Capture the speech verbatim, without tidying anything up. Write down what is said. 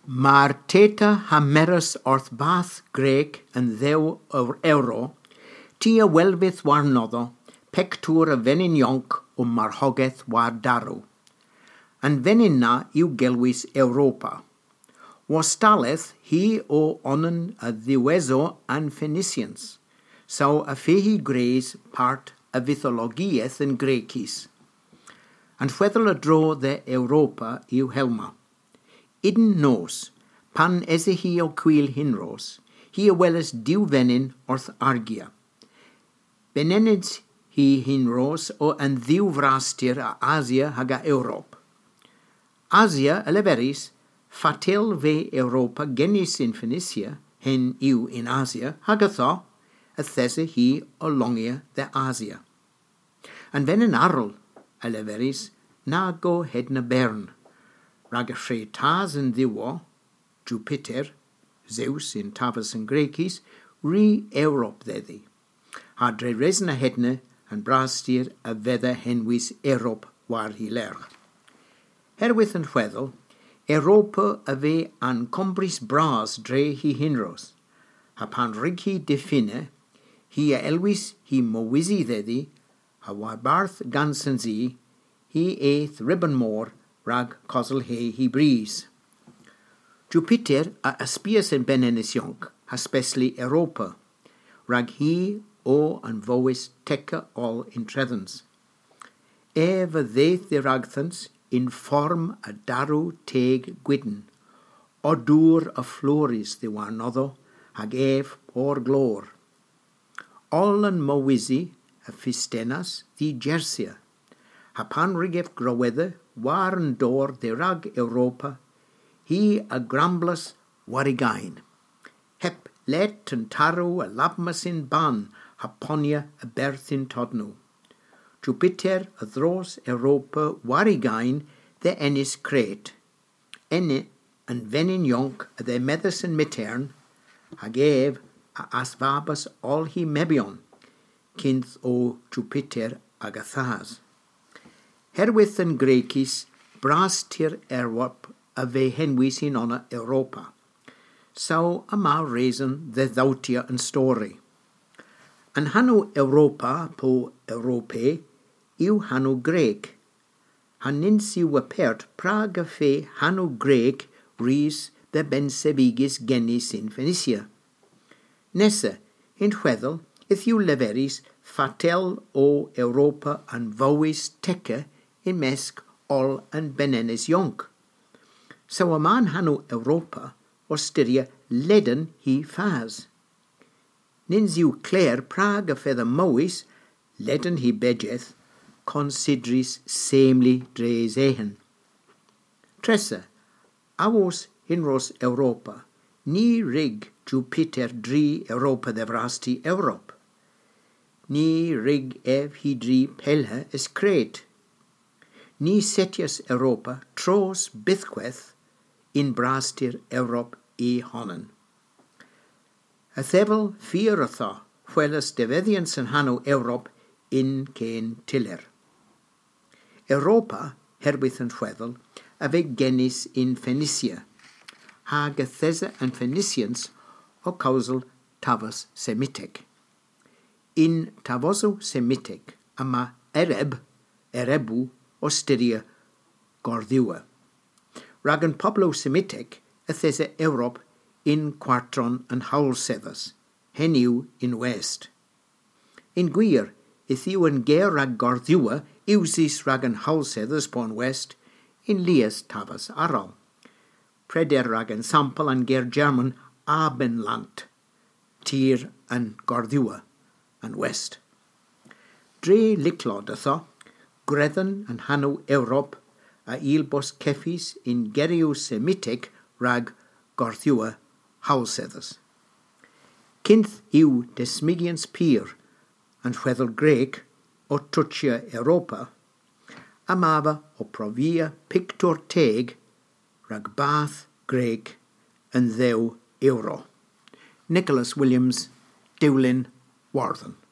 Mae'r teta hamerus orth bath Greg yn ddew o'r euro, ti a welfydd war noddo, pectwr a fenin ionc o marhogeth war darw. Yn fenin na yw gelwys Europa. Wastaleth hi o onan a ddiweso an Phoenicians, so a fehi greis part a fythologiaeth yn Grecis. Yn chweddol y dro dde Europa yw helma. Idyn nos, pan ese hi o cwyl hinros, hi a weles diw fenin orth argia. Benenids hi hinros o yn ddiw frastir a Asia hag a Europ. Asia, eleveris, fatel ve Europa genis in Phoenicia, hen yw in Asia, hag a tho, a these hi o longia de Asia. Yn fenin arl, eleveris, na go hedna bern. Rag a lle tas yn ddiwo, Jupiter, Zeus in tafas yn Grecis, ri Europ ddeddi. Ha dre resna hedna yn brastir a fedda henwys Europ war hi lerch. Herwydd yn chweddol, Europa a fe an combris bras dre hi hinros. Ha pan rig hi define, hi a elwys hi mowisi ddeddi, ha war barth gansyn zi, hi eith ribbon môr rag cosel he hi bris. Jupiter a aspias yn benenis ionc, especially Europa, rag hi o an fowis teca all in trethans. E fy ddeith i ragthans in form a darw teg gwydn, o dŵr a floris ddiwa noddo, hag ef o'r glor. All yn mowisi a fistenas di Jersia, ha pan rigef growedde war yn dor de rag Europa, hi a gramblas warigain. Hep let yn tarw a labmas in ban ha ponia a berthyn todnw. Jupiter a dros Europa warigain de ennis Crete. Enne yn fenin ionc a de meddys yn mitern, hag ef a asfabas all hi mebion, cynth o Jupiter ag a thas. Herwydd yn Grecis, bras tir erwop a fe henwys in ona Europa. So yma reason dde ddawtia yn stori. Yn hanw Europa po Europe yw hanw Greg. Hanins yw apert prag a fe hanw Greg rhys de bensebigis genis in Phoenicia. Nesa, in chweddol, ith yw leferis fatel o Europa yn fowis teca in mesg ol yn benenis ionc. So a man hanw Europa o styria leden hi fas. Nins yw cler prag a fedd a mowis, leden hi begeth, considris semli dres ehen. Tresa, awos hinros Europa, ni rig Jupiter dri Europa de vrasti Europ. Ni rig ev hi dri pelha es Crete. Ni setias Europa tros bythqueth in brastir Europ e honan. A thefel fyr o tho, chwelas defeddians yn hanw Europ in cen tiller. Europa, herwydd yn chweddol, a fe genis in Phoenicia, hag a thesa yn Phoenicians o causal tafos Semitic. In tavoso Semitic, ama ereb, erebu, o styria gorddiwa. Rag yn poblo Semitic, a thesa Europ in quartron yn hawlseddus, heniw in west. In gwir, ith yw yn ger rag gorddiwa, iwsis rag yn hawlseddus pon west, in lias tafas aral. Preder rag yn sampl yn ger German Abendland, tir yn gorddiwa, yn west. Dre liclod ytho, gredden yn hanw Europ a ilbos ceffis in geriw Semitic rag gorddiwa hawlseddus. Cynth yw desmigians pyr yn chweddol Greg o twtsia Europa, a mafa o profia pictor teg rag bath Greg yn ddew Euro. Nicholas Williams, Dewlin, Warthen.